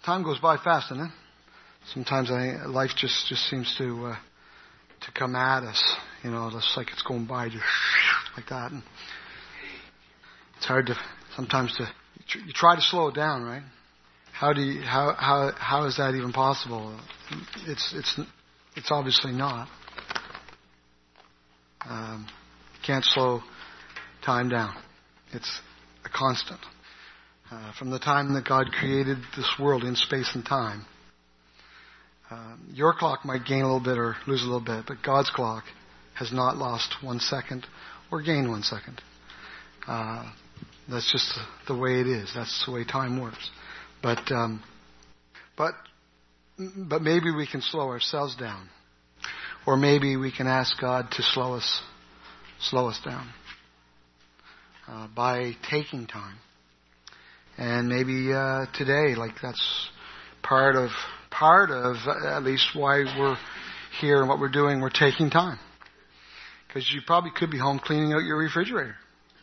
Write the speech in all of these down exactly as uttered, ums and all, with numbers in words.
time goes by fast, doesn't it? Sometimes I, life just, just seems to uh, to come at us, you know, just like it's going by just like that. And it's hard to sometimes to you try to slow it down, right? How do you how how how is that even possible? It's it's it's obviously not. Um, you can't slow time down. It's a constant. Uh, from the time that God created this world in space and time, uh, your clock might gain a little bit or lose a little bit, but God's clock has not lost one second or gained one second. Uh, that's just the way it is. That's the way time works. But um, but but maybe we can slow ourselves down, or maybe we can ask God to slow us slow us down uh, by taking time. And maybe uh, today, like that's part of part of uh, at least why we're here and what we're doing. We're taking time because you probably could be home cleaning out your refrigerator,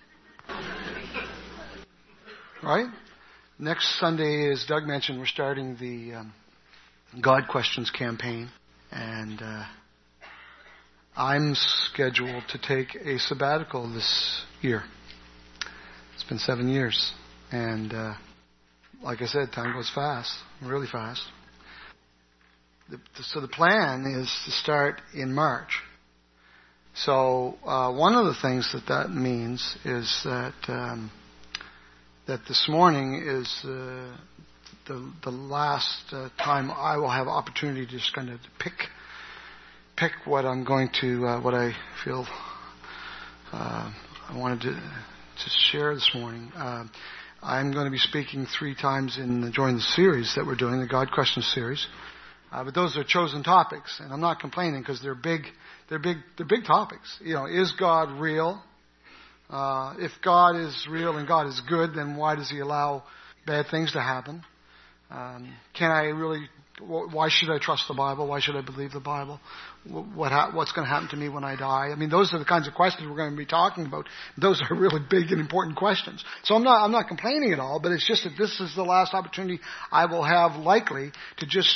right? Next Sunday, as Doug mentioned, we're starting the um, God Questions campaign, and uh, I'm scheduled to take a sabbatical this year. It's been seven years. And uh, like I said, time goes fast, really fast. The, so the plan is to start in March. So uh, one of the things that that means is that um, that this morning is uh, the the last uh, time I will have opportunity to just kind of pick pick what I'm going to uh, what I feel uh, I wanted to to share this morning. Uh, I'm going to be speaking three times in the, during the series that we're doing, the God Questions series. Uh, but those are chosen topics, and I'm not complaining because they're big. They're big. They're big topics. You know, is God real? Uh, if God is real and God is good, then why does He allow bad things to happen? Um, can I really? Why should I trust the Bible? Why should I believe the Bible? What ha- what's going to happen to me when I die? I mean, those are the kinds of questions we're going to be talking about. Those are really big and important questions. So I'm not I'm not complaining at all, but it's just that this is the last opportunity I will have likely to just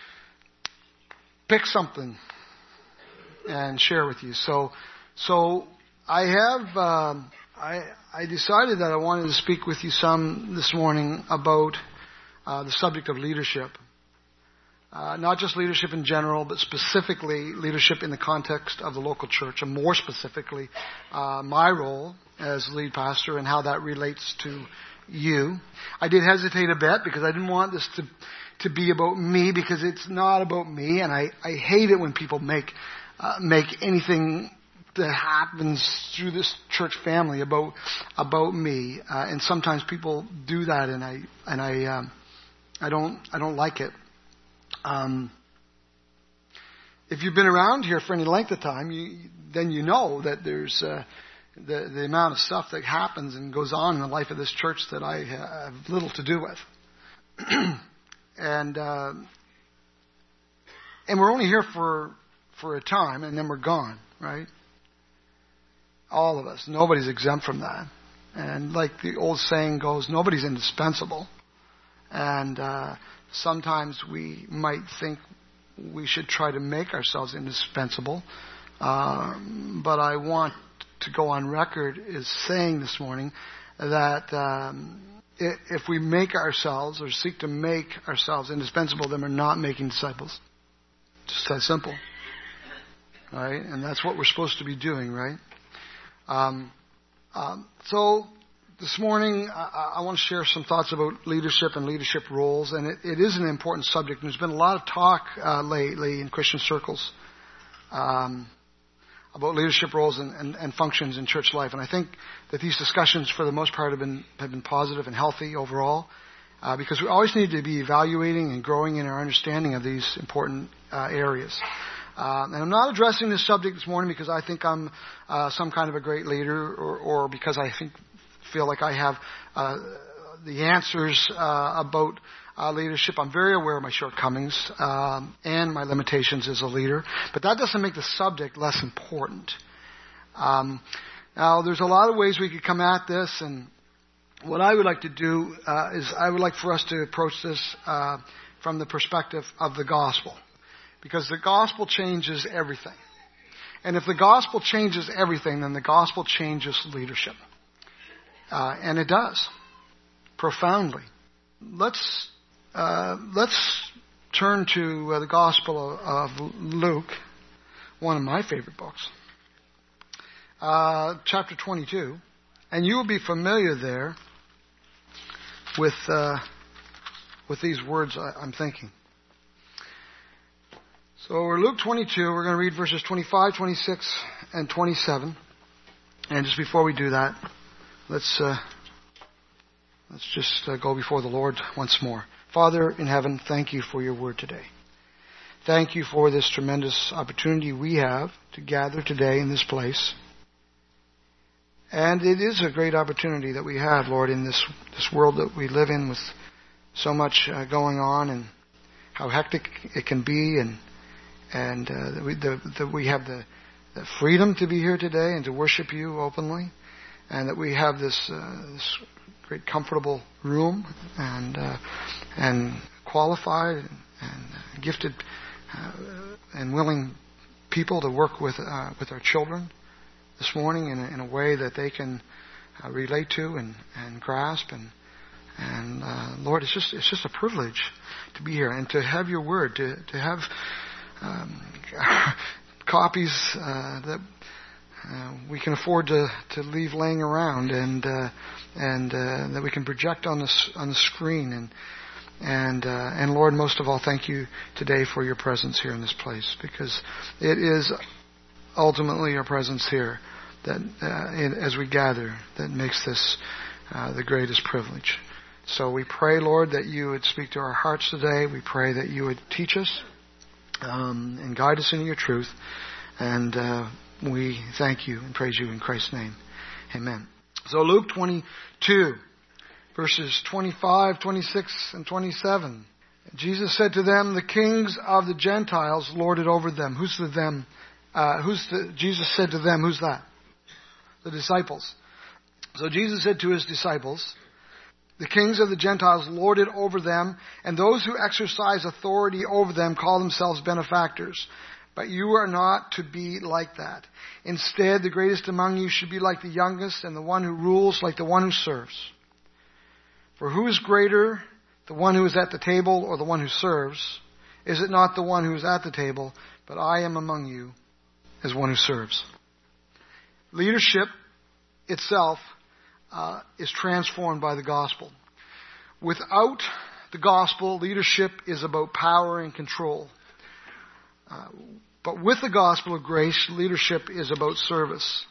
pick something and share with you. So so I have um, I I decided that I wanted to speak with you some this morning about uh, the subject of leadership. Uh, not just leadership in general, but specifically leadership in the context of the local church, and more specifically, uh, my role as lead pastor and how that relates to you. I did hesitate a bit because I didn't want this to to be about me, because it's not about me, and I, I hate it when people make uh, make anything that happens through this church family about about me, uh, and sometimes people do that, and I and I um, I don't I don't like it. Um, if you've been around here for any length of time, you, then you know that there's uh, the, the amount of stuff that happens and goes on in the life of this church that I have little to do with. and uh, and we're only here for for a time, and then we're gone, right? All of us. Nobody's exempt from that. And like the old saying goes, nobody's indispensable. And uh, sometimes we might think we should try to make ourselves indispensable. Um, but I want to go on record as saying this morning that um, if we make ourselves or seek to make ourselves indispensable, then we're not making disciples. Just that simple. Right? And that's what we're supposed to be doing, right? Um, um, so this morning, I, I want to share some thoughts about leadership and leadership roles, and it, it is an important subject. And there's been a lot of talk uh, lately in Christian circles um, about leadership roles and, and, and functions in church life. And I think that these discussions, for the most part, have been have been positive and healthy overall, uh, because we always need to be evaluating and growing in our understanding of these important uh, areas. Um, and I'm not addressing this subject this morning because I think I'm uh, some kind of a great leader, or, or because I think feel like I have uh, the answers uh, about uh, leadership. I'm very aware of my shortcomings um, and my limitations as a leader, but that doesn't make the subject less important. Um, now, there's a lot of ways we could come at this, and what I would like to do uh, is I would like for us to approach this uh, from the perspective of the gospel. Because the gospel changes everything. And if the gospel changes everything, then the gospel changes leadership. Uh, and it does. Profoundly. Let's, uh, let's turn to uh, the Gospel of, of Luke, one of my favorite books. Uh, chapter twenty-two. And you will be familiar there with, uh, with these words I, I'm thinking. So we're Luke twenty-two. We're going to read verses twenty-five, twenty-six, and twenty-seven. And just before we do that, let's uh, let's just uh, go before the Lord once more. Father in heaven, thank you for your word today. Thank you for this tremendous opportunity we have to gather today in this place. And it is a great opportunity that we have, Lord, in this this world that we live in with so much uh, going on and how hectic it can be, and and uh, that, we, the, that we have the, the freedom to be here today and to worship you openly, and that we have this, uh, this great comfortable room and uh, and qualified and, and gifted uh, and willing people to work with uh, with our children this morning in a, in a way that they can uh, relate to and, and grasp, and and uh, Lord, it's just it's just a privilege to be here and to have your word, to to have um, copies uh, that uh, we can afford to, to leave laying around, and uh, and uh, that we can project on the on the screen, and and uh, and Lord, most of all, thank you today for your presence here in this place, because it is ultimately your presence here that, uh, in, as we gather, that makes this uh, the greatest privilege. So we pray, Lord, that you would speak to our hearts today. We pray that you would teach us um, and guide us into your truth. And uh, we thank you and praise you in Christ's name. Amen. So Luke twenty-two, verses twenty-five, twenty-six, and twenty-seven. Jesus said to them, the kings of the Gentiles lord it over them. Who's the them? Uh, who's the, Jesus said to them, who's that? The disciples. So Jesus said to his disciples, the kings of the Gentiles lord it over them, and those who exercise authority over them call themselves benefactors. But you are not to be like that. Instead, the greatest among you should be like the youngest, and the one who rules like the one who serves. For who is greater, the one who is at the table or the one who serves? Is it not the one who is at the table? But I am among you as one who serves. Leadership itself uh, is transformed by the gospel. Without the gospel, leadership is about power and control. Uh, but with the gospel of grace, leadership is about service.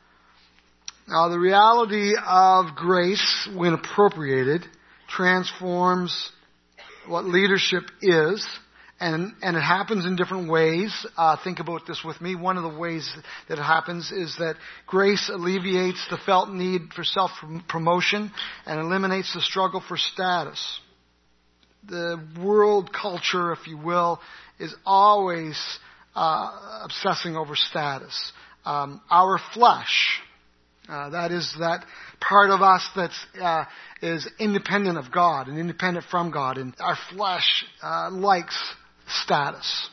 Now, the reality of grace, when appropriated, transforms what leadership is. And, and it happens in different ways. Uh, think about this with me. One of the ways that it happens is that grace alleviates the felt need for self-promotion and eliminates the struggle for status. The world culture, if you will, is always uh, obsessing over status. Um, our flesh, uh, that is that part of us that's uh, is independent of God and independent from God, and our flesh uh, likes status,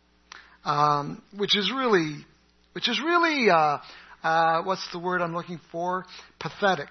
um, which is really, which is really, uh, uh, what's the word I'm looking for? Pathetic.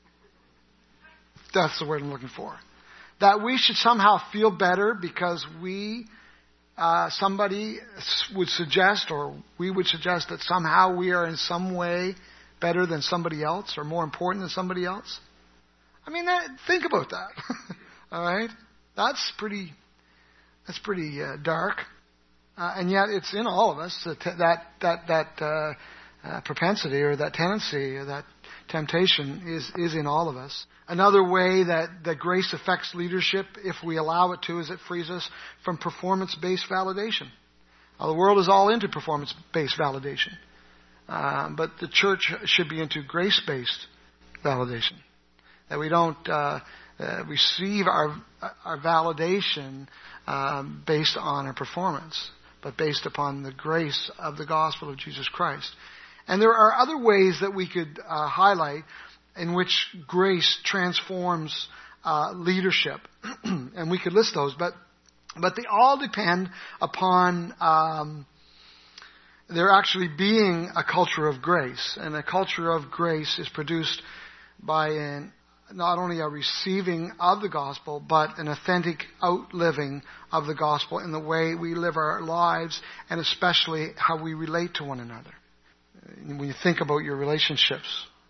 That's the word I'm looking for. That we should somehow feel better because we, uh, somebody would suggest, or we would suggest that somehow we are in some way better than somebody else, or more important than somebody else. I mean, that, think about that. All right, that's pretty. That's pretty uh, dark, uh, and yet it's in all of us, that that that, that uh, uh, propensity or that tendency or that temptation is is in all of us. Another way that, that grace affects leadership, if we allow it to, is it frees us from performance-based validation. Now, the world is all into performance-based validation, uh, but the church should be into grace-based validation. That we don't uh, uh, receive our our validation Um, based on our performance, but based upon the grace of the gospel of Jesus Christ. And there are other ways that we could uh, highlight in which grace transforms uh, leadership. And we could list those, but but they all depend upon um, there actually being a culture of grace. And a culture of grace is produced by an, not only a receiving of the gospel, but an authentic outliving of the gospel in the way we live our lives, and especially how we relate to one another. When you think about your relationships,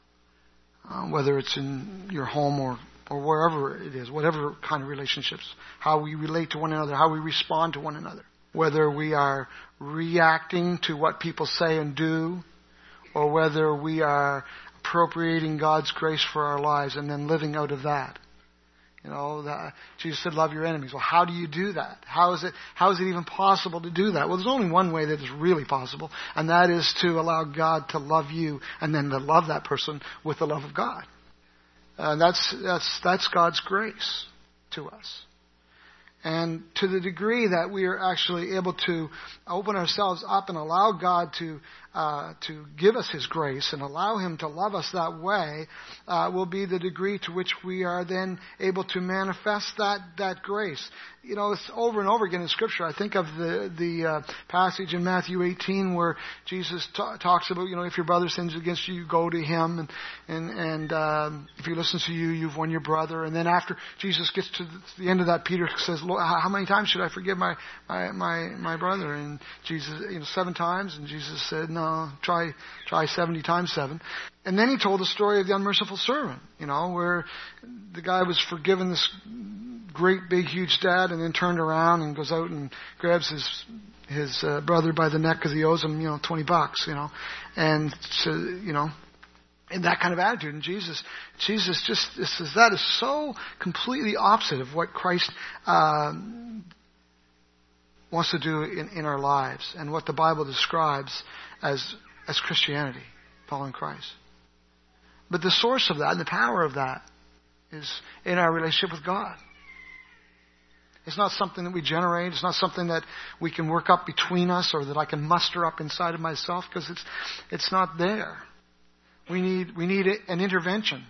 uh, whether it's in your home or, or wherever it is, whatever kind of relationships, how we relate to one another, how we respond to one another, whether we are reacting to what people say and do, or whether we are appropriating God's grace for our lives and then living out of that. You know, the, Jesus said, love your enemies. Well, how do you do that? How is it, how is it even possible to do that? Well, there's only one way that is really possible, and that is to allow God to love you and then to love that person with the love of God. And that's, that's, that's God's grace to us. And to the degree that we are actually able to open ourselves up and allow God to uh, to give us His grace and allow Him to love us that way, uh, will be the degree to which we are then able to manifest that that grace. You know, it's over and over again in Scripture. I think of the the uh, passage in Matthew eighteen where Jesus ta- talks about, you know, if your brother sins against you, you go to him, and and and um, if he listens to you, you've won your brother. And then after Jesus gets to the end of that, Peter says, Lord, how many times should I forgive my my my, my brother? And Jesus, you know, seven times. And Jesus said, no, try try seventy times seven. And then he told the story of the unmerciful servant, you know, where the guy was forgiven this great big huge debt, and then turned around and goes out and grabs his his uh, brother by the neck because he owes him, you know, twenty bucks, you know, and so, you know, in that kind of attitude. And Jesus, Jesus just says that is so completely opposite of what Christ um, wants to do in, in our lives, and what the Bible describes as as Christianity, following Christ. But the source of that and the power of that is in our relationship with God. It's not something that we generate. It's not something that we can work up between us, or that I can muster up inside of myself, because it's it's not there. We need we need an intervention.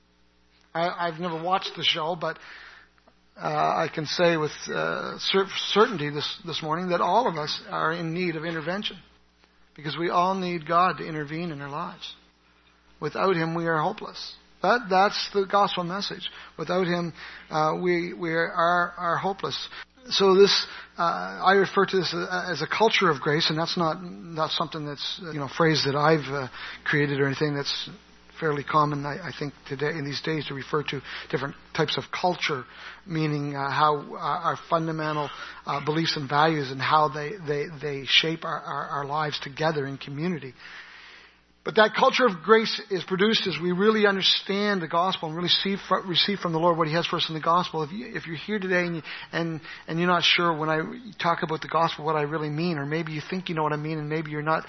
I, I've never watched the show, but uh, I can say with uh, cer- certainty this this morning that all of us are in need of intervention, because we all need God to intervene in our lives. Without Him, we are hopeless. That that's the gospel message. Without Him, uh, we we are, are are hopeless. So this, uh, I refer to this as a culture of grace, and that's not not something that's, you know, a phrase that I've uh, created or anything. That's fairly common, I, I think, today in these days to refer to different types of culture, meaning uh, how uh, our fundamental uh, beliefs and values and how they they they shape our, our our lives together in community. But that culture of grace is produced as we really understand the gospel and really receive, receive from the Lord what He has for us in the gospel. If, you, if you're here today and, you, and and you're not sure when I talk about the gospel what I really mean, or maybe you think you know what I mean and maybe you're not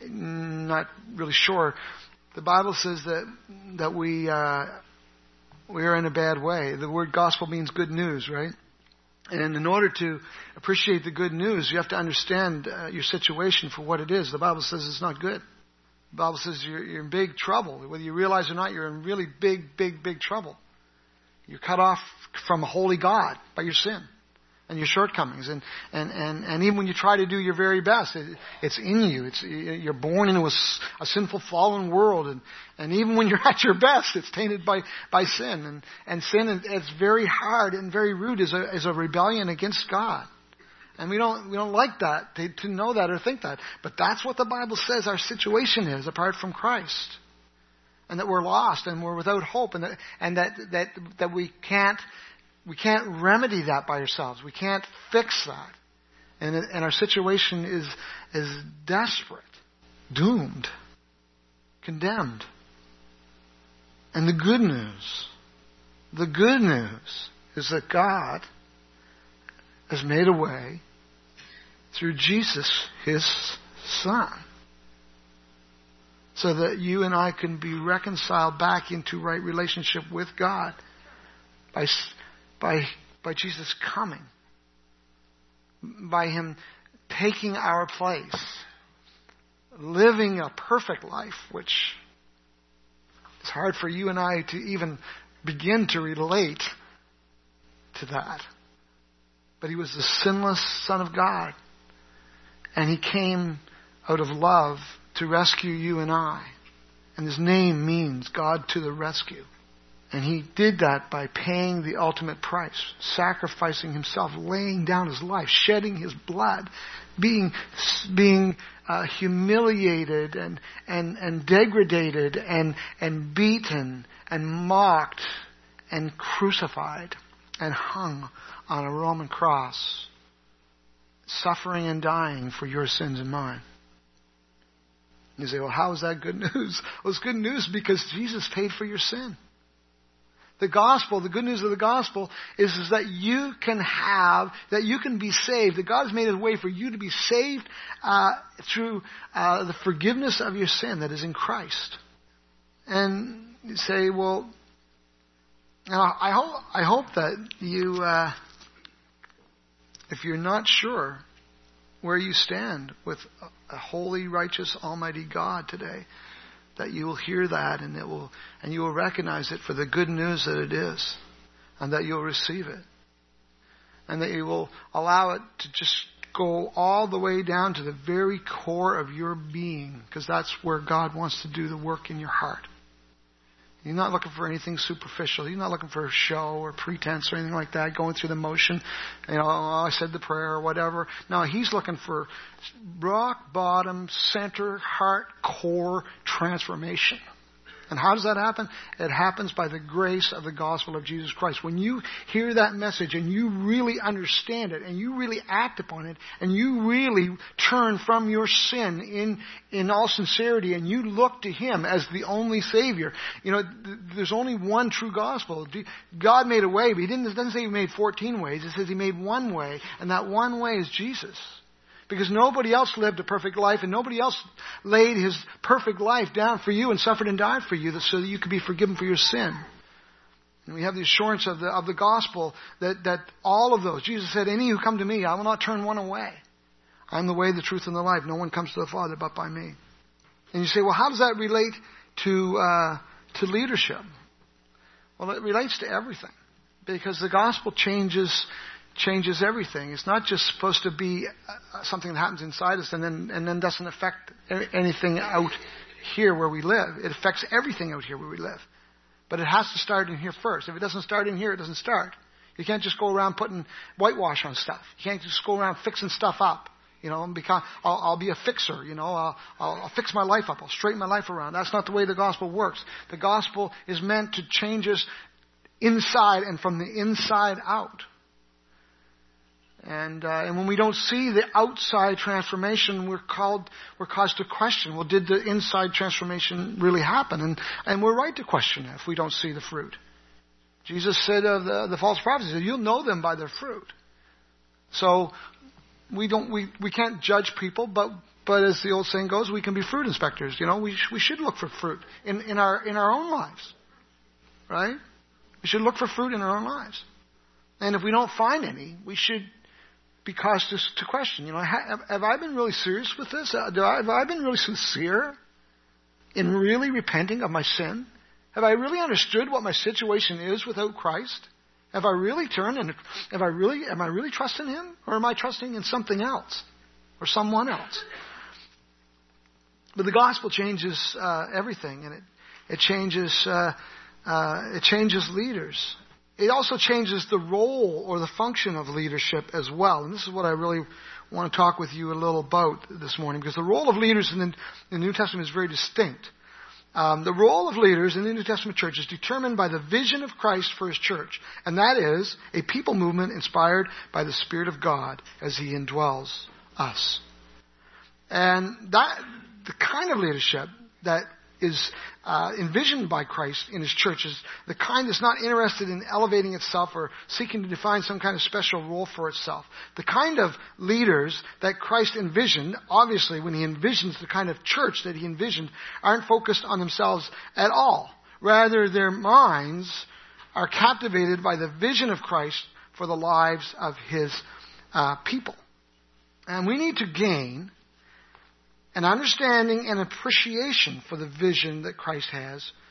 not really sure, the Bible says that that we uh, we are in a bad way. The word gospel means good news, right? And in order to appreciate the good news, you have to understand uh, your situation for what it is. The Bible says it's not good. The Bible says you're, you're in big trouble. Whether you realize or not, you're in really big, big, big trouble. You're cut off from a holy God by your sin and your shortcomings. And, and, and, and even when you try to do your very best, it, it's in you. It's, you're born into a, a sinful, fallen world. And, and even when you're at your best, it's tainted by, by sin. And, and sin, it's very hard and very rude, is a, is a rebellion against God. And we don't we don't like that, to, to know that or think that. But that's what the Bible says our situation is apart from Christ. And that we're lost and we're without hope, and that and that that, that we can't we can't remedy that by ourselves. We can't fix that. And and our situation is is desperate, doomed, condemned. And the good news, the good news is that God has made a way through Jesus, His Son, so that you and I can be reconciled back into right relationship with God by, by, by Jesus coming, by Him taking our place, living a perfect life, which It's hard for you and I to even begin to relate to that. But he was the sinless Son of God. And he came out of love to rescue you and I. And his name means God to the rescue. And he did that by paying the ultimate price, sacrificing himself, laying down his life, shedding his blood, being being uh, humiliated and and and degraded and and beaten and mocked and crucified and hung on a Roman cross, suffering and dying for your sins and mine. You say, well, how is that good news? Well, it's good news because Jesus paid for your sin. The gospel, the good news of the gospel is, is that you can have, that you can be saved, that God has made a way for you to be saved uh, through uh, the forgiveness of your sin that is in Christ. And you say, well, I hope, I hope that you, uh, if you're not sure where you stand with a holy, righteous, almighty God today, that you will hear that and it will, and you will recognize it for the good news that it is, and that you'll receive it, and that you will allow it to just go all the way down to the very core of your being, because that's where God wants to do the work in your heart. You're not looking for anything superficial. You're not looking for a show or pretense or anything like that, going through the motion. You know, oh, I said the prayer or whatever. No, he's looking for rock bottom, center, heart, core transformation. And how does that happen? It happens by the grace of the gospel of Jesus Christ. When you hear that message and you really understand it and you really act upon it and you really turn from your sin in, in all sincerity and you look to him as the only Savior. You know, th- there's only one true gospel. God made a way, but he didn't, it doesn't say he made fourteen ways. It says he made one way, and that one way is Jesus. Because nobody else lived a perfect life and nobody else laid his perfect life down for you and suffered and died for you so that you could be forgiven for your sin. And we have the assurance of the, of the gospel that, that all of those, Jesus said, any who come to me, I will not turn one away. I'm the way, the truth, and the life. No one comes to the Father but by me. And you say, well, how does that relate to, uh, to leadership? Well, it relates to everything. Because the gospel changes changes everything. It's not just supposed to be something that happens inside us and then and then doesn't affect anything out here where we live. It affects everything out here where we live. But it has to start in here first. If it doesn't start in here, it doesn't start. You can't just go around putting whitewash on stuff. You can't just go around fixing stuff up. You know, because I'll, I'll be a fixer. You know, I'll, I'll, I'll fix my life up. I'll straighten my life around. That's not the way the gospel works. The gospel is meant to change us inside and from the inside out. And uh, and when we don't see the outside transformation, we're called we're caused to question. Well, did the inside transformation really happen? And and we're right to question it if we don't see the fruit. Jesus said of the, the false prophets, "You'll know them by their fruit." So we don't we, we can't judge people, but but as the old saying goes, we can be fruit inspectors. You know, we sh- we should look for fruit in, in our in our own lives, right? We should look for fruit in our own lives, and if we don't find any, we should be caused to, to question, you know, have, have I been really serious with this? Uh, do I, have I been really sincere in really repenting of my sin? Have I really understood what my situation is without Christ? Have I really turned and have I really, am I really trusting him? Or am I trusting in something else or someone else? But the gospel changes uh, everything, and it, it changes, uh, uh, it changes leaders. It also changes the role or the function of leadership as well. And this is what I really want to talk with you a little about this morning, because the role of leaders in the, in the New Testament is very distinct. Um, the role of leaders in the New Testament church is determined by the vision of Christ for his church. And that is a people movement inspired by the Spirit of God as he indwells us. And that the kind of leadership that is uh, envisioned by Christ in his church is the kind that's not interested in elevating itself or seeking to define some kind of special role for itself. The kind of leaders that Christ envisioned, obviously when he envisions the kind of church that he envisioned, aren't focused on themselves at all. Rather, their minds are captivated by the vision of Christ for the lives of his uh, people. And we need to gain an understanding and appreciation for the vision that Christ has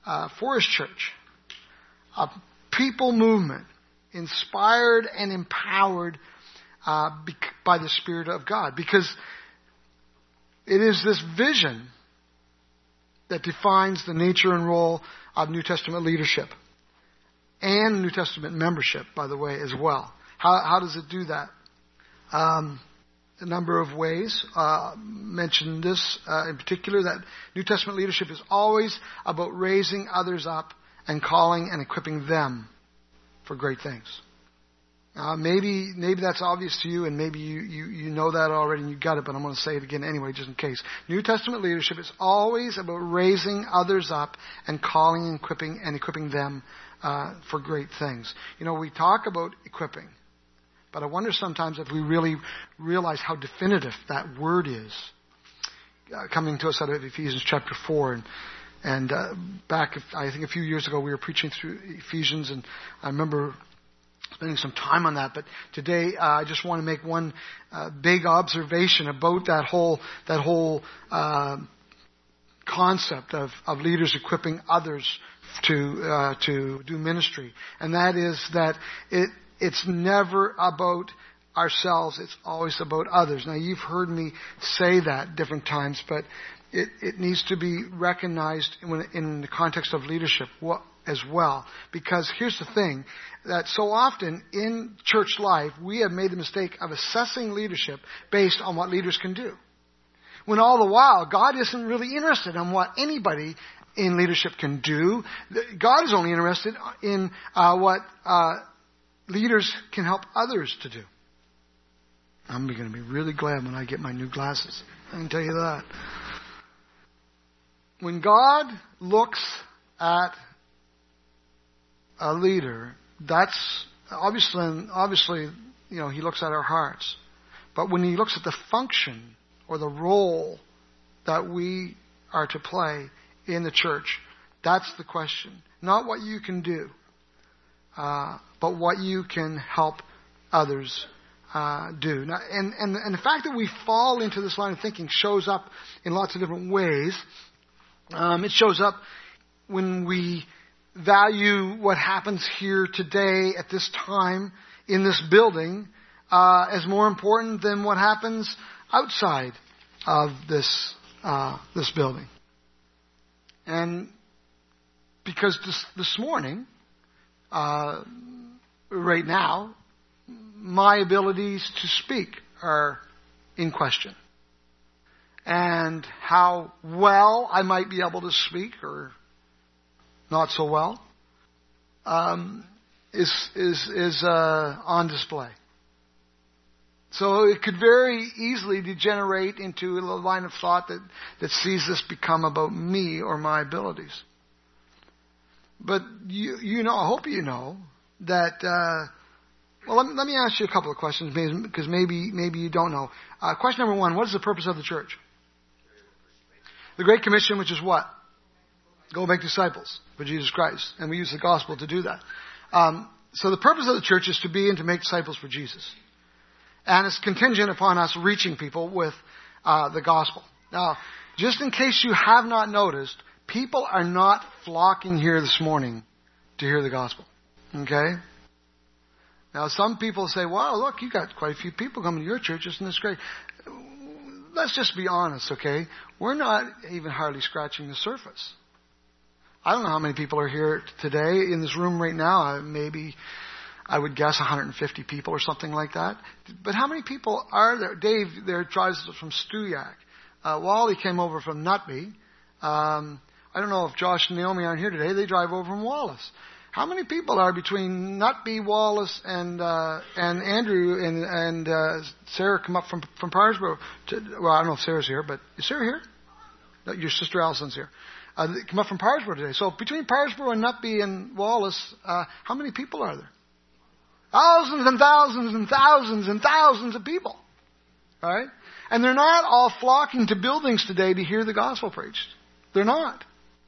uh, for His church. A people movement, inspired and empowered uh, by the Spirit of God. Because it is this vision that defines the nature and role of New Testament leadership. And New Testament membership, by the way, as well. How, how does it do that? Um, a number of ways. Uh, mentioned this uh, in particular, that New Testament leadership is always about raising others up and calling and equipping them for great things. Uh, maybe maybe that's obvious to you, and maybe you, you, you know that already and you got it, but I'm going to say it again anyway, just in case. New Testament leadership is always about raising others up and calling and equipping and equipping them uh, for great things. You know, we talk about equipping, but I wonder sometimes if we really realize how definitive that word is. Uh, coming to us out of Ephesians chapter four, and And uh, back, I think a few years ago, we were preaching through Ephesians, and I remember spending some time on that. But today, uh, I just want to make one uh, big observation about that whole that whole uh, concept of, of leaders equipping others to uh, to do ministry, and that is that it it's never about ourselves; it's always about others. Now, you've heard me say that different times, but It, it needs to be recognized in, in the context of leadership as well. Because here's the thing, that so often in church life, we have made the mistake of assessing leadership based on what leaders can do. When all the while, God isn't really interested in what anybody in leadership can do. God is only interested in uh, what uh, leaders can help others to do. I'm going to be really glad when I get my new glasses. I can tell you that. When God looks at a leader, that's obviously, obviously, you know, He looks at our hearts. But when He looks at the function or the role that we are to play in the church, that's the question. Not what you can do, uh, but what you can help others uh, do. Now, and, and, and the fact that we fall into this line of thinking shows up in lots of different ways. Um, it shows up when we value what happens here today at this time in this building uh, as more important than what happens outside of this uh, this building. And because this, this morning, uh, right now, my abilities to speak are in question. And how well I might be able to speak, or not so well, um, is is is uh, on display. So it could very easily degenerate into a line of thought that, that sees this become about me or my abilities. But you you know, I hope you know that. Uh, well, let me, let me ask you a couple of questions, because maybe maybe you don't know. Uh, question number one: what is the purpose of the church? The Great Commission, which is what? Go make disciples for Jesus Christ. And we use the gospel to do that. Um, so the purpose of the church is to be and to make disciples for Jesus. And it's contingent upon us reaching people with uh, the gospel. Now, just in case you have not noticed, people are not flocking here this morning to hear the gospel. Okay? Now, some people say, wow, look, you got quite a few people coming to your church. Isn't this great? Let's just be honest, okay? We're not even hardly scratching the surface. I don't know how many people are here today in this room right now. Maybe, I would guess one hundred fifty people or something like that. But how many people are there? Dave there drives from Stuyak. Uh, Wally came over from Nutby. Um, I don't know if Josh and Naomi aren't here today. They drive over from Wallace. How many people are between Nutby, Wallace, and uh, and Andrew and and uh, Sarah come up from from Parsboro? To, well, I don't know if Sarah's here, but is Sarah here? No, your sister Allison's here. Uh, they come up from Parsboro today. So between Parsboro and Nutby and Wallace, uh, how many people are there? Thousands and thousands and thousands and thousands of people, right? And they're not all flocking to buildings today to hear the gospel preached. They're not.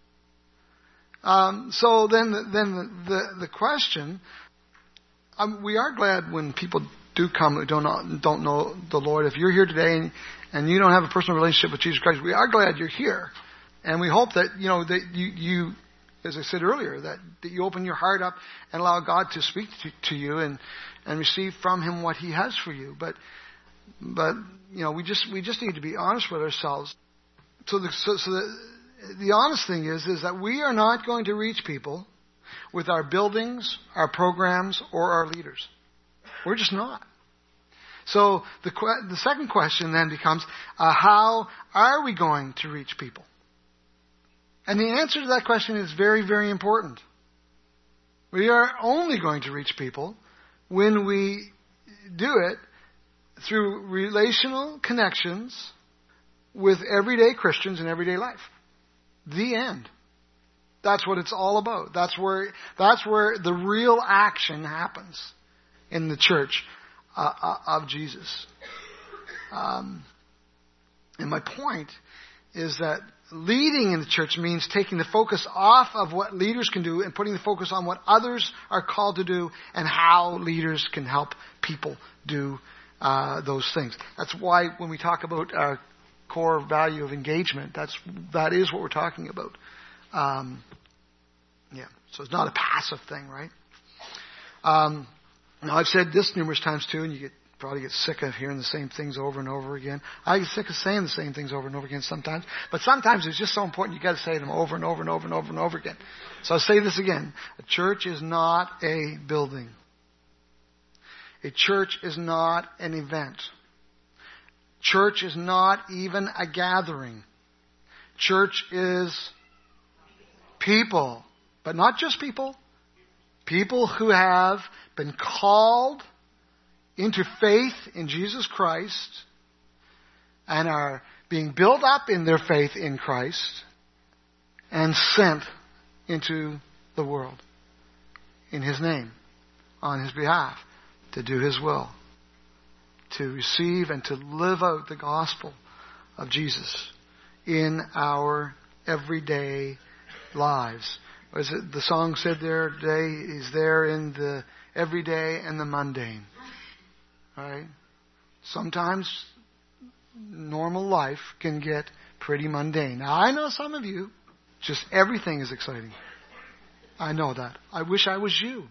Um, so then, then the, the, the question, um, we are glad when people do come who don't know, don't know the Lord. If you're here today and, and you don't have a personal relationship with Jesus Christ, we are glad you're here. And we hope that, you know, that you, you as I said earlier, that, that you open your heart up and allow God to speak to, to you and, and receive from Him what He has for you. But, but you know, we just we just need to be honest with ourselves. So the so, so the, the honest thing is is that we are not going to reach people with our buildings, our programs, or our leaders. We're just not. So the the second question then becomes, uh, how are we going to reach people? And the answer to that question is very, very important. We are only going to reach people when we do it through relational connections with everyday Christians in everyday life. The end. That's what it's all about. That's where that's where the real action happens in the church uh, of Jesus. Um, and my point is that leading in the church means taking the focus off of what leaders can do and putting the focus on what others are called to do and how leaders can help people do uh, those things. That's why when we talk about our core value of engagement, that's that is what we're talking about. Um, yeah, so it's not a passive thing, right? Um, now I've said this numerous times too, and you get probably get sick of hearing the same things over and over again. I get sick of saying the same things over and over again sometimes, but sometimes it's just so important you got to say them over and over and over and over and over again. So I'll say this again: a church is not a building. A church is not an event. Church is not even a gathering. Church is people, but not just people. People who have been called into faith in Jesus Christ and are being built up in their faith in Christ and sent into the world in His name, on His behalf, to do His will, to receive and to live out the gospel of Jesus in our everyday lives. As it, the song said there today, He's there in the everyday and the mundane. Right? Sometimes normal life can get pretty mundane. Now, I know some of you, just everything is exciting. I know that. I wish I was you.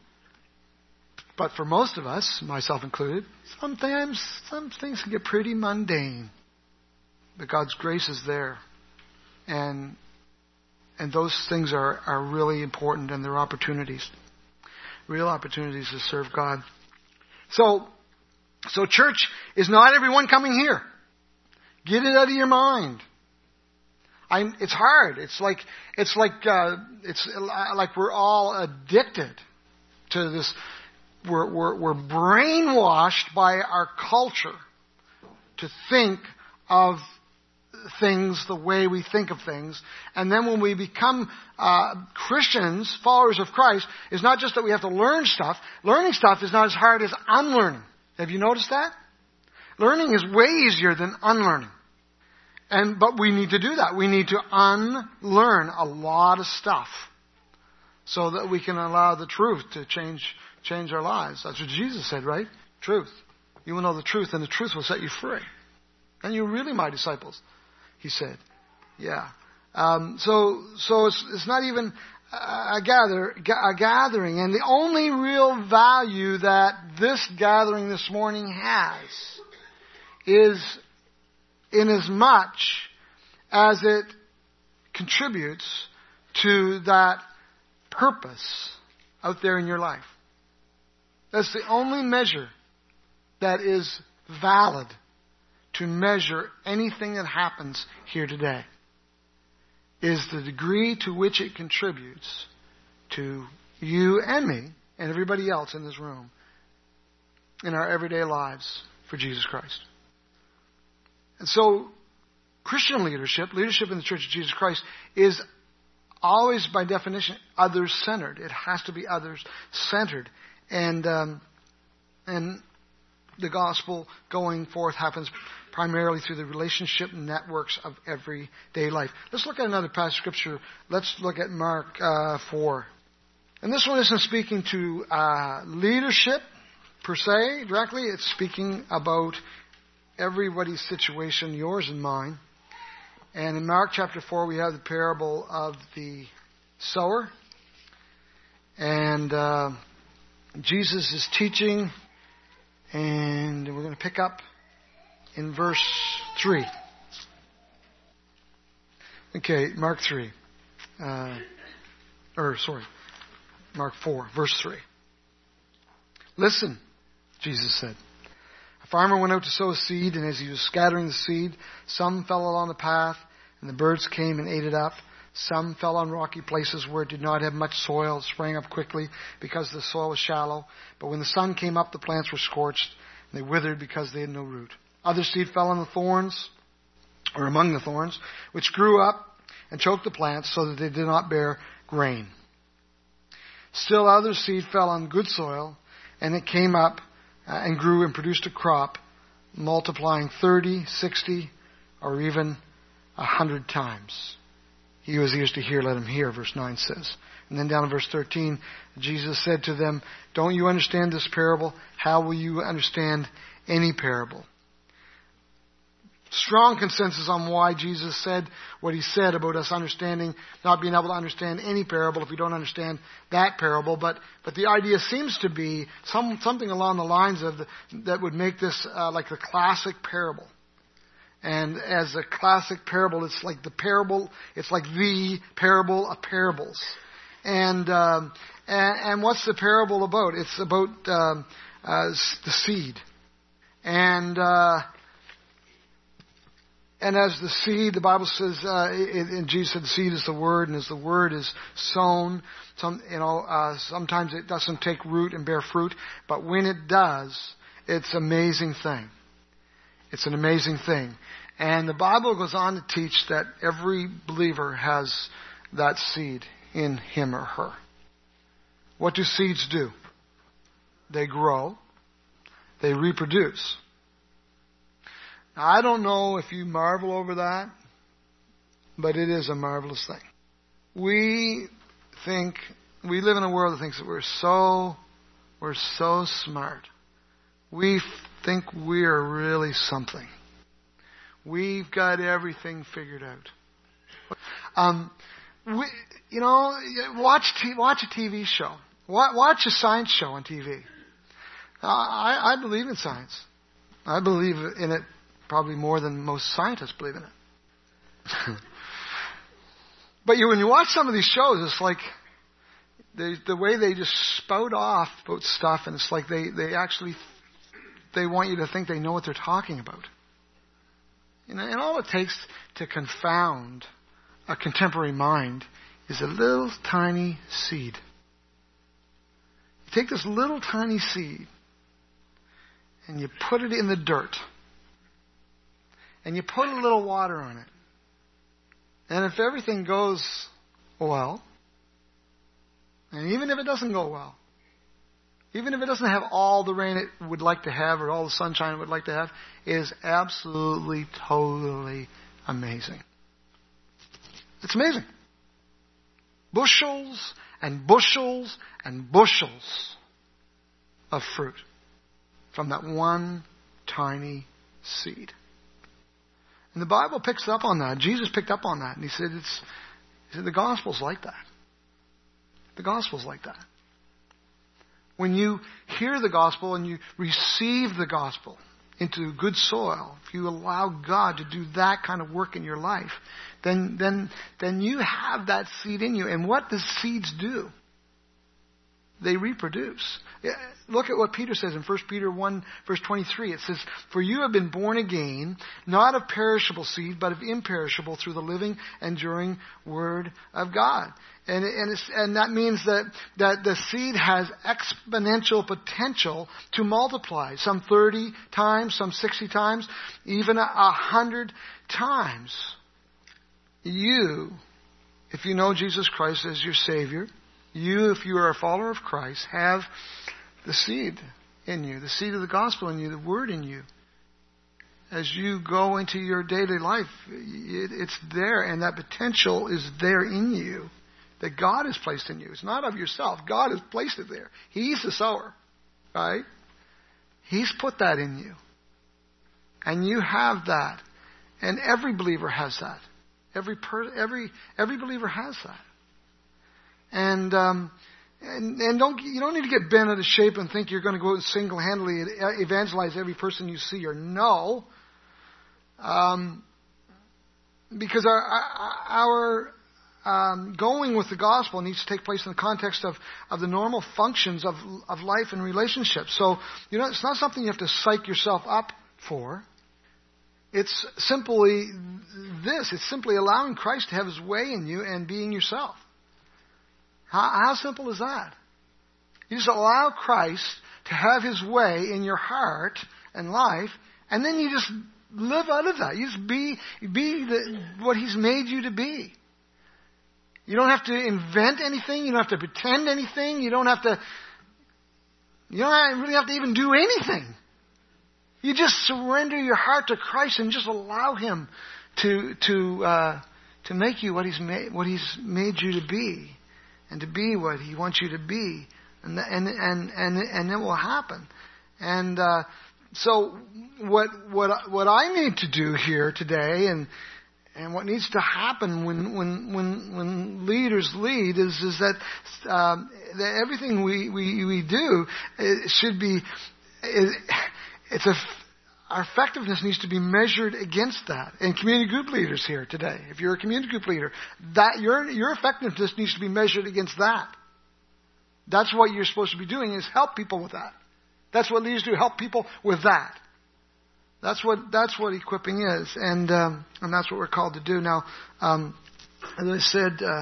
But for most of us, myself included, sometimes some things can get pretty mundane. But God's grace is there. And and those things are, are really important, and they're opportunities. Real opportunities to serve God. So, so church is not everyone coming here. Get it out of your mind. I, it's hard. It's like it's like uh, it's like we're all addicted to this. We're, we're, we're brainwashed by our culture to think of things the way we think of things. And then when we become uh, Christians, followers of Christ, it's not just that we have to learn stuff. Learning stuff is not as hard as unlearning. Have you noticed that? Learning is way easier than unlearning. And but we need to do that. We need to unlearn a lot of stuff so that we can allow the truth to change change our lives. That's what Jesus said, right? Truth. You will know the truth, and the truth will set you free. And you're really my disciples, He said. Yeah. Um, so so it's, it's not even a, gather, a gathering. And the only real value that this gathering this morning has is in as much as it contributes to that purpose out there in your life. That's the only measure that is valid to measure anything that happens here today, is the degree to which it contributes to you and me and everybody else in this room in our everyday lives for Jesus Christ. And so Christian leadership, leadership in the Church of Jesus Christ, is always by definition others-centered. It has to be others-centered. And um, and the gospel going forth happens primarily through the relationship networks of everyday life. Let's look at another passage of Scripture. Let's look at Mark uh, four. And this one isn't speaking to uh, leadership per se directly. It's speaking about everybody's situation, yours and mine. And in Mark chapter four, we have the parable of the sower. And uh, Jesus is teaching, and we're going to pick up in verse three. Okay, Mark three. Uh, or, sorry, Mark four, verse three. Listen, Jesus said. A farmer went out to sow seed, and as he was scattering the seed, some fell along the path, and the birds came and ate it up. Some fell on rocky places where it did not have much soil. It sprang up quickly because the soil was shallow. But when the sun came up, the plants were scorched, and they withered because they had no root. Other seed fell on the thorns, or among the thorns, which grew up and choked the plants so that they did not bear grain. Still other seed fell on good soil, and it came up and grew and produced a crop, multiplying thirty, sixty, or even a hundred times. He who has ears to hear, let him hear, verse nine says. And then down in verse thirteen, Jesus said to them, don't you understand this parable? How will you understand any parable? Strong consensus on why Jesus said what he said about us understanding, not being able to understand any parable if we don't understand that parable. But but the idea seems to be some something along the lines of the, that would make this uh, like the classic parable. And as a classic parable, it's like the parable, it's like the parable of parables. And um, and, and what's the parable about? It's about um, uh, the seed. And uh, and as the seed, the Bible says, uh, and Jesus said, the seed is the word, and as the word is sown, some you know, uh, sometimes it doesn't take root and bear fruit, but when it does, it's an amazing thing. It's an amazing thing. And the Bible goes on to teach that every believer has that seed in him or her. What do seeds do? They grow. They reproduce. Now, I don't know if you marvel over that, but it is a marvelous thing. We think, we live in a world that thinks that we're so, we're so smart. We think we are really something. We've got everything figured out. Um, we, you know, watch t- watch a T V show. Watch a science show on T V. Uh, I, I believe in science. I believe in it probably more than most scientists believe in it. But you, when you watch some of these shows, it's like they, the way they just spout off about stuff, and it's like they, they actually they want you to think they know what they're talking about. You know, and all it takes to confound a contemporary mind is a little tiny seed. You take this little tiny seed and you put it in the dirt. And you put a little water on it. And if everything goes well, and even if it doesn't go well, even if it doesn't have all the rain it would like to have or all the sunshine it would like to have, it is absolutely, totally amazing. It's amazing. Bushels and bushels and bushels of fruit from that one tiny seed. And the Bible picks up on that. Jesus picked up on that. And he said, it's, he said the gospel's like that. The gospel's like that. When you hear the gospel and you receive the gospel into good soil, if you allow God to do that kind of work in your life, then, then, then you have that seed in you. And what does seeds do? They reproduce. Look at what Peter says in First Peter one, verse twenty-three. It says, for you have been born again, not of perishable seed, but of imperishable through the living, enduring Word of God. And, and, it's, and that means that, that the seed has exponential potential to multiply. Some thirty times, some sixty times, even a hundred times. You, if you know Jesus Christ as your Savior, you, if you are a follower of Christ, have the seed in you, the seed of the gospel in you, the word in you. As you go into your daily life, it's there, and that potential is there in you that God has placed in you. It's not of yourself. God has placed it there. He's the sower, right? He's put that in you. And you have that. And every believer has that. Every per, every every believer has that. And, um, and, and don't, you don't need to get bent out of shape and think you're going to go and single-handedly evangelize every person you see or know. Um, because our, our, um, going with the gospel needs to take place in the context of, of the normal functions of, of life and relationships. So, you know, it's not something you have to psych yourself up for. It's simply this. It's simply allowing Christ to have His way in you and being yourself. How, how simple is that? You just allow Christ to have His way in your heart and life, and then you just live out of that. You just be, be the, what He's made you to be. You don't have to invent anything. You don't have to pretend anything. You don't have to, you don't really have to even do anything. You just surrender your heart to Christ and just allow Him to to uh, to make you what He's made what He's made you to be, and to be what He wants you to be, and and and and and it will happen. And uh, so, what what what I need to do here today, and and what needs to happen when when when when leaders lead, is is that um, that everything we we we do it should be. It, It's a, our effectiveness needs to be measured against that. And community group leaders here today, if you're a community group leader, that your your effectiveness needs to be measured against that. That's what you're supposed to be doing, is help people with that. That's what leaders do, help people with that. That's what that's what equipping is, and um, and that's what we're called to do. Now, um, as I said uh,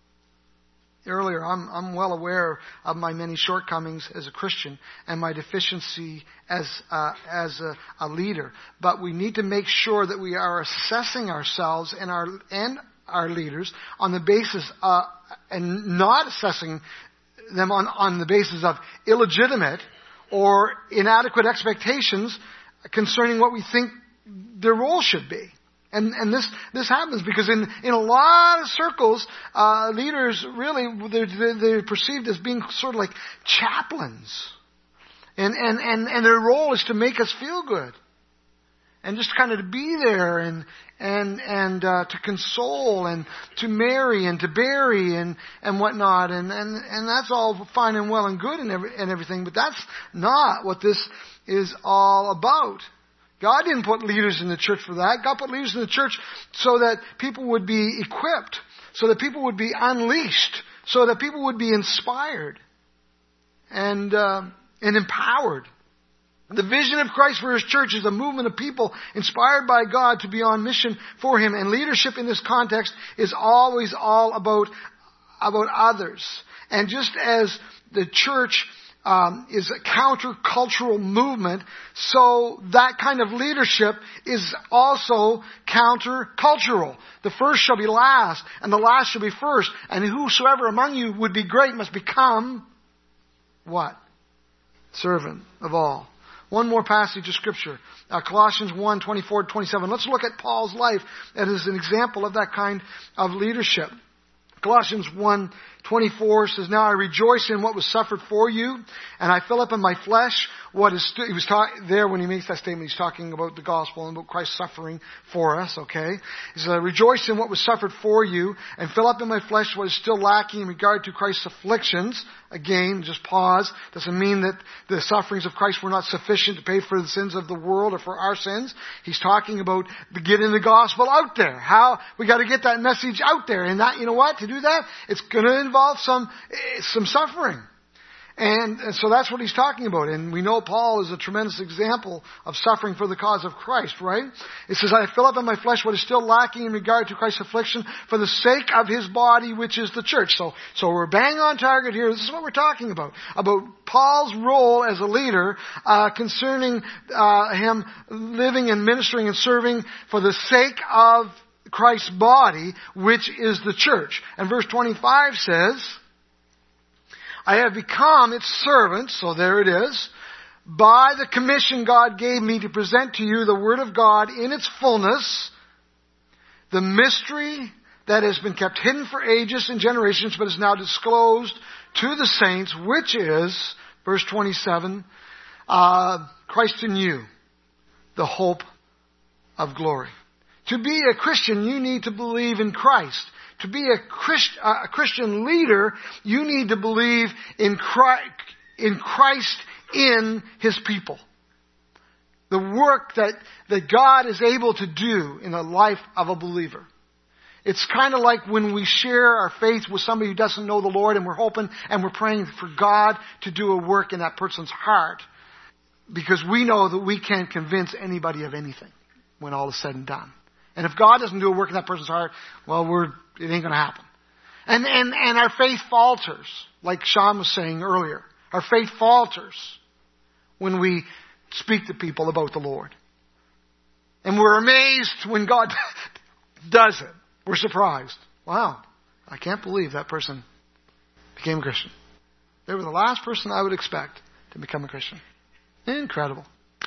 earlier, I'm I'm well aware of my many shortcomings as a Christian and my deficiency as uh, as a, a leader. But we need to make sure that we are assessing ourselves and our and our leaders on the basis uh, and not assessing them on, on the basis of illegitimate or inadequate expectations concerning what we think their role should be. And and this this happens because in, in a lot of circles, uh, leaders really they're, they're perceived as being sort of like chaplains, and and and and their role is to make us feel good, and just kind of to be there and and and uh, to console and to marry and to bury and and whatnot, and and and that's all fine and well and good and every, and everything, but that's not what this is all about. God didn't put leaders in the church for that. God put leaders in the church so that people would be equipped, so that people would be unleashed, so that people would be inspired and uh, and empowered. The vision of Christ for His church is a movement of people inspired by God to be on mission for Him. And leadership in this context is always all about, about others. And just as the church Um, is a counter-cultural movement, so that kind of leadership is also counter-cultural. The first shall be last, and the last shall be first, and whosoever among you would be great must become what? Servant of all. One more passage of Scripture, uh, Colossians one, twenty-four to twenty-seven. Let's look at Paul's life as an example of that kind of leadership. Colossians one twenty-four says, "Now I rejoice in what was suffered for you, and I fill up in my flesh what is..." Stu-. He was talking there when he makes that statement. He's talking about the gospel and about Christ suffering for us. Okay, he says, "I rejoice in what was suffered for you, and fill up in my flesh what is still lacking in regard to Christ's afflictions." Again, just pause. Doesn't mean that the sufferings of Christ were not sufficient to pay for the sins of the world or for our sins. He's talking about getting the gospel out there. How we got to get that message out there, and that, you know what? To do that, it's going to involve some some suffering. And, and so that's what he's talking about. And we know Paul is a tremendous example of suffering for the cause of Christ, right? It says, "I fill up in my flesh what is still lacking in regard to Christ's affliction for the sake of His body, which is the church." So, so we're bang on target here. This is what we're talking about. About Paul's role as a leader, uh, concerning, uh, him living and ministering and serving for the sake of Christ's body, which is the church. And verse twenty-five says, "I have become its servant," so there it is, "by the commission God gave me to present to you the Word of God in its fullness, the mystery that has been kept hidden for ages and generations, but is now disclosed to the saints, which is," verse twenty-seven, uh, "Christ in you, the hope of glory." To be a Christian, you need to believe in Christ. To be a, Christ, a Christian leader, you need to believe in Christ, in Christ in His people. The work that, that God is able to do in the life of a believer. It's kind of like when we share our faith with somebody who doesn't know the Lord, and we're hoping and we're praying for God to do a work in that person's heart, because we know that we can't convince anybody of anything when all is said and done. And if God doesn't do a work in that person's heart, well, we're, it ain't going to happen. And, and, and our faith falters, like Sean was saying earlier. Our faith falters when we speak to people about the Lord. And we're amazed when God does it. We're surprised. Wow, I can't believe that person became a Christian. They were the last person I would expect to become a Christian. Incredible.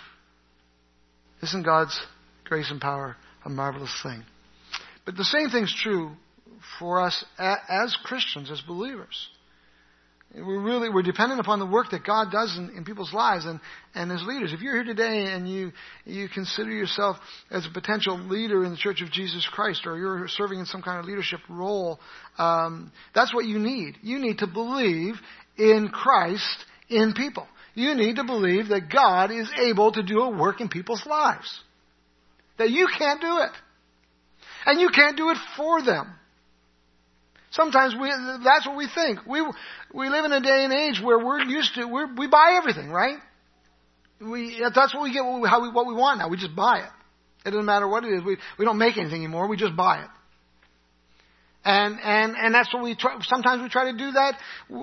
Isn't God's grace and power a marvelous thing? But the same thing's true for us as Christians, as believers. We're really, we're dependent upon the work that God does in, in people's lives and, and as leaders. If you're here today and you, you consider yourself as a potential leader in the Church of Jesus Christ, or you're serving in some kind of leadership role, um, that's what you need. You need to believe in Christ in people. You need to believe that God is able to do a work in people's lives. That you can't do it. And you can't do it for them. Sometimes we, that's what we think. We, we live in a day and age where we're used to, we're, we buy everything, right? We, that's what we get, how we, what we want now. We just buy it. It doesn't matter what it is. We, we don't make anything anymore. We just buy it. And, and, and that's what we try, sometimes we try to do that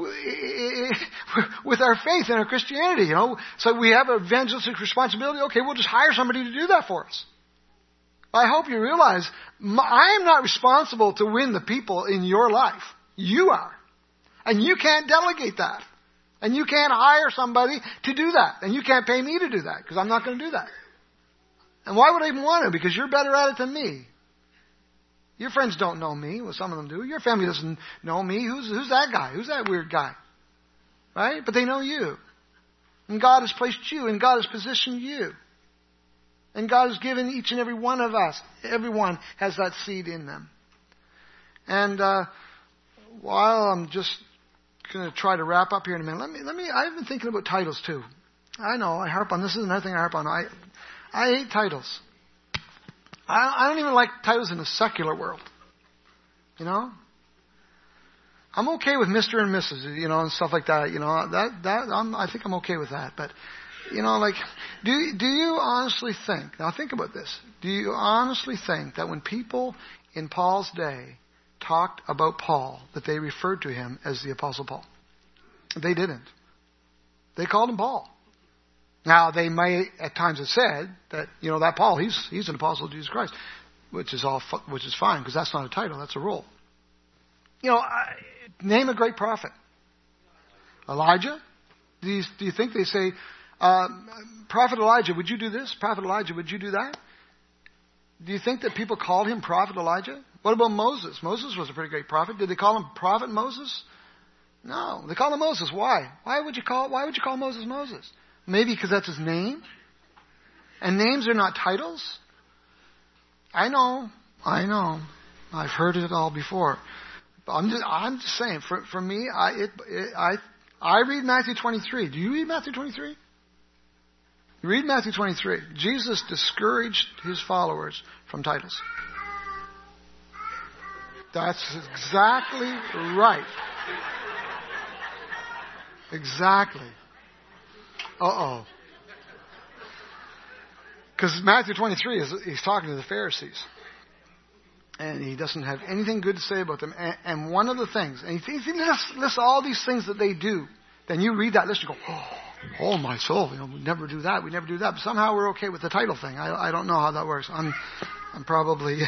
with our faith and our Christianity, you know. So we have an evangelistic responsibility. Okay, we'll just hire somebody to do that for us. I hope you realize I am not responsible to win the people in your life. You are. And you can't delegate that. And you can't hire somebody to do that. And you can't pay me to do that, because I'm not going to do that. And why would I even want to? Because you're better at it than me. Your friends don't know me. Well, some of them do. Your family doesn't know me. Who's, who's that guy? Who's that weird guy? Right? But they know you. And God has placed you, and God has positioned you. And God has given each and every one of us, everyone has that seed in them. And uh, while I'm just going to try to wrap up here in a minute, let me, let me, I've been thinking about titles too. I know, I harp on, this is another thing I harp on. I, I hate titles. I, I don't even like titles in the secular world. You know? I'm okay with Mister and Missus, you know, and stuff like that. You know, that, that, I'm, I think I'm okay with that. But, you know, like, do, do you honestly think, now think about this, do you honestly think that when people in Paul's day talked about Paul, that they referred to him as the Apostle Paul? They didn't. They called him Paul. Now, they may at times have said that, you know, that Paul, he's, he's an apostle of Jesus Christ, which is all, which is fine, because that's not a title, that's a role. You know, I, name a great prophet. Elijah? Do you, do you think they say, Uh, Prophet Elijah, would you do this? Prophet Elijah, would you do that? Do you think that people called him Prophet Elijah? What about Moses? Moses was a pretty great prophet. Did they call him Prophet Moses? No, they called him Moses. Why? Why would you call? Why would you call Moses Moses? Maybe because that's his name. And names are not titles. I know, I know. I've heard it all before. But I'm just, I'm just saying. For for me, I it, it I I read Matthew twenty-three. Do you read Matthew twenty-three? Read Matthew twenty-three. Jesus discouraged his followers from titles. That's exactly right. Exactly. Uh-oh. Because Matthew twenty-three is he's talking to the Pharisees. And he doesn't have anything good to say about them. And, and one of the things, and he, he lists, lists all these things that they do. Then you read that list and go, oh. Oh, my soul, you know, we never do that, we never do that. But somehow we're okay with the title thing. I, I don't know how that works. I'm, I'm probably...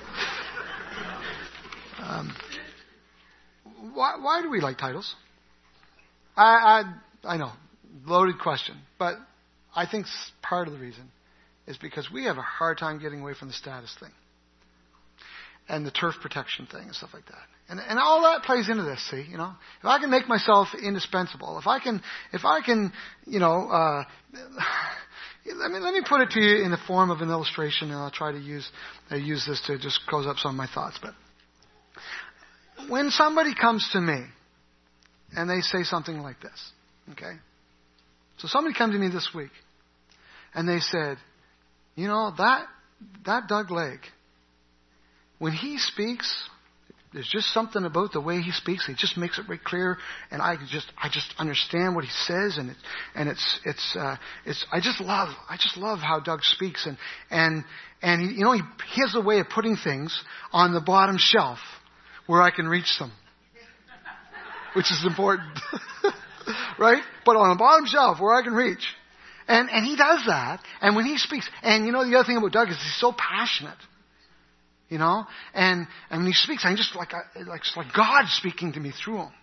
um, why, why do we like titles? I, I, I know, loaded question. But I think part of the reason is because we have a hard time getting away from the status thing. And the turf protection thing and stuff like that. And, and all that plays into this, see, you know. If I can make myself indispensable, if I can, if I can, you know, uh, let me let me put it to you in the form of an illustration, and I'll try to use uh, use this to just close up some of my thoughts. But when somebody comes to me and they say something like this, okay? So somebody came to me this week and they said, you know, that that Doug Lake, when he speaks, there's just something about the way he speaks. He just makes it very clear, and I just I just understand what he says, and it, and it's it's uh, it's I just love I just love how Doug speaks, and and and he, you know he, he has a way of putting things on the bottom shelf where I can reach them, which is important, right? But on the bottom shelf where I can reach, and and he does that, and when he speaks, and you know the other thing about Doug is he's so passionate. You know, and and when he speaks, I'm just like like it's like God speaking to me through him.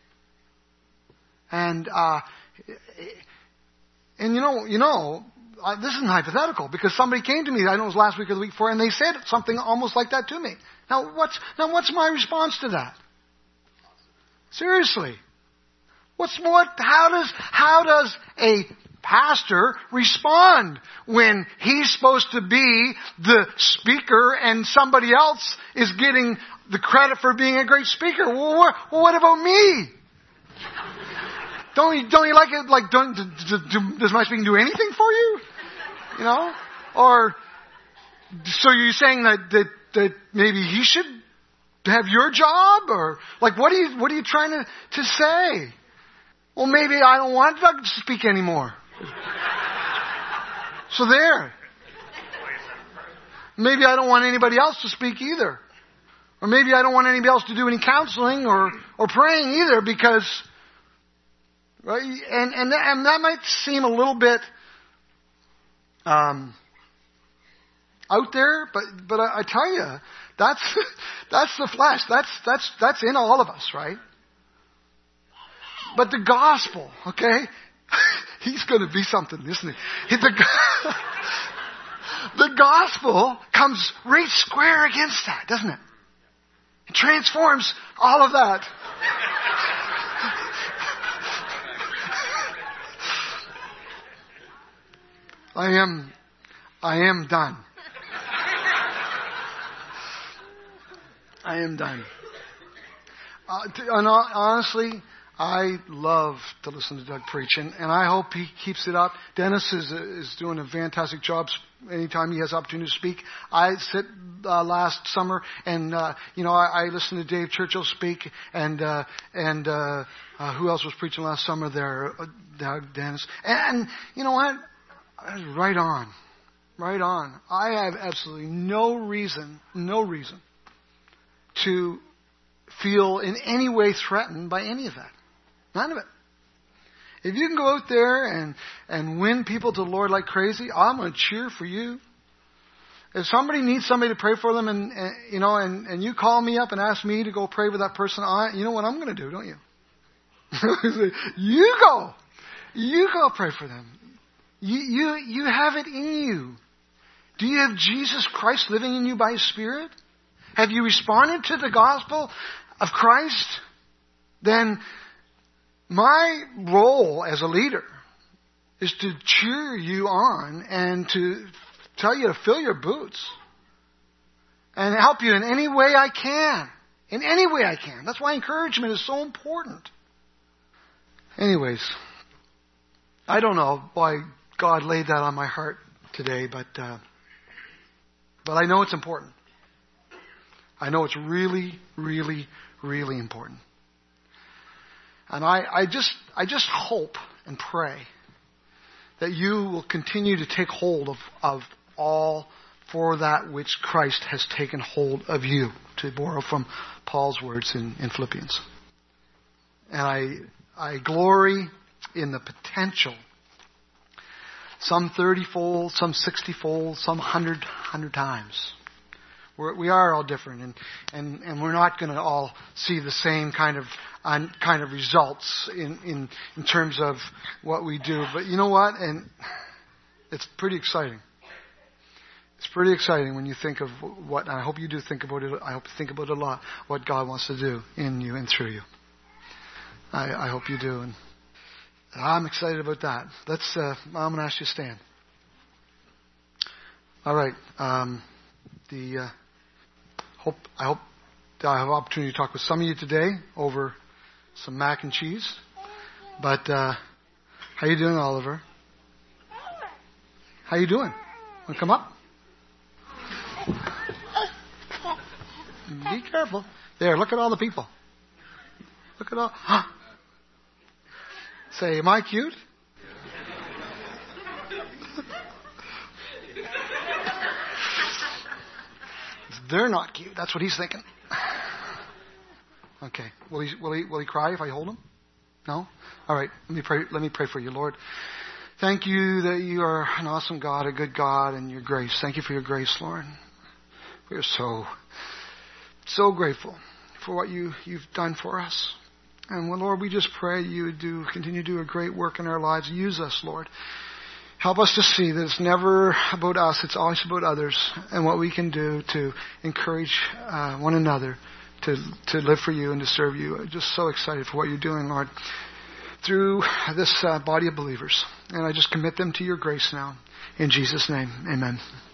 And uh, and you know, you know, uh, this isn't hypothetical because somebody came to me. I don't know it was last week or the week before, and they said something almost like that to me. Now, what's now what's my response to that? Seriously, what's what? How does how does a pastor respond when he's supposed to be the speaker and somebody else is getting the credit for being a great speaker? Well, what, well, what about me? Don't you, don't you like it? Like, don't, do, do, does my speaking do anything for you? You know? Or, so you're saying that, that, that maybe he should have your job? Or, like, what are you, what are you trying to, to say? Well, maybe I don't want Doug to speak anymore. So there. Maybe I don't want anybody else to speak either. Or maybe I don't want anybody else to do any counseling or, or praying either because, right? And, and, that, and that might seem a little bit, um, out there, but, but I, I tell you, that's, that's the flesh. That's, that's, that's in all of us, right? But the gospel, okay? He's going to be something, isn't he? The, the gospel comes right square against that, doesn't it? It transforms all of that. I am, I am done. I am done. Uh, to, and honestly, I love to listen to Doug preach, and, and I hope he keeps it up. Dennis is is doing a fantastic job anytime he has opportunity to speak. I sit uh, last summer, and uh, you know I, I listened to Dave Churchill speak, and uh, and uh, uh, who else was preaching last summer there? Uh, Doug, Dennis, and, and you know what? Right on, right on. I have absolutely no reason, no reason to feel in any way threatened by any of that. None of it. If you can go out there and, and win people to the Lord like crazy, I'm going to cheer for you. If somebody needs somebody to pray for them, and, and you know, and, and you call me up and ask me to go pray with that person, I, you know what I'm going to do, don't you? You go, you go pray for them. You you you have it in you. Do you have Jesus Christ living in you by His Spirit? Have you responded to the gospel of Christ? Then my role as a leader is to cheer you on and to tell you to fill your boots and help you in any way I can. In any way I can. That's why encouragement is so important. Anyways, I don't know why God laid that on my heart today, but uh, but I know it's important. I know it's really, really, really important. And I, I just I just hope and pray that you will continue to take hold of, of all for that which Christ has taken hold of you, to borrow from Paul's words in, in Philippians. And I I glory in the potential, some thirty-fold, some sixty-fold, some hundred, hundred times. We're, we are all different, and, and, and we're not going to all see the same kind of uh, kind of results in, in in terms of what we do. But you know what? And it's pretty exciting. It's pretty exciting when you think of what, and I hope you do think about it. I hope you think about it a lot, what God wants to do in you and through you. I, I hope you do, and I'm excited about that. Let's. Uh, I'm going to ask you to stand. All right. Um, the uh, hope I hope I have an opportunity to talk with some of you today over some mac and cheese. But uh, how you doing, Oliver? How you doing? Want to come up? Be careful. There, look at all the people. Look at all. Huh. Say, am I cute? They're not cute. That's what he's thinking. Okay. Will he, will he, will he cry if I hold him? No? All right. Let me pray, let me pray for you, Lord. Thank you that you are an awesome God, a good God, and your grace. Thank you for your grace, Lord. We are so, so grateful for what you, you've done for us. And well, Lord, we just pray you would do, continue to do a great work in our lives. Use us, Lord. Help us to see that it's never about us, it's always about others and what we can do to encourage uh, one another to to live for you and to serve you. I'm just so excited for what you're doing, Lord, through this uh, body of believers. And I just commit them to your grace now. In Jesus' name, amen.